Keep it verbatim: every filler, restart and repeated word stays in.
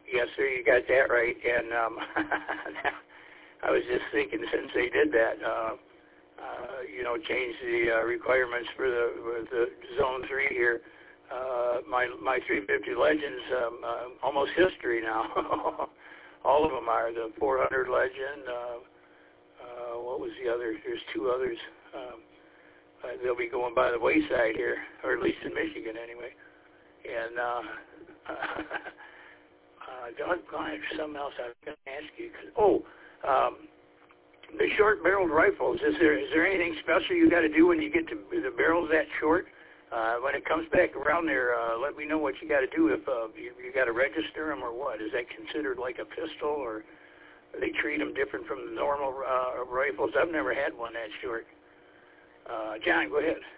Yes, sir, you got that right. And um, I was just thinking, since they did that, uh, uh, you know, change the uh, requirements for the, for the Zone three here, uh, my my three fifty Legends, um, uh, almost history now. All of them are. The four hundred Legend, uh, uh, what was the other? There's two others. Um, uh, they'll be going by the wayside here, or at least in Michigan anyway. And uh, uh, doggone it, something else I was going to ask you. Oh, um, the short-barreled rifles. Is there is there anything special you got to do when you get to the barrels that short? Uh, when it comes back around there, uh, let me know what you got to do. If uh, you, you got to register them or what? Is that considered like a pistol, or they treat them different from the normal uh, rifles? I've never had one that short. Uh, John, go ahead.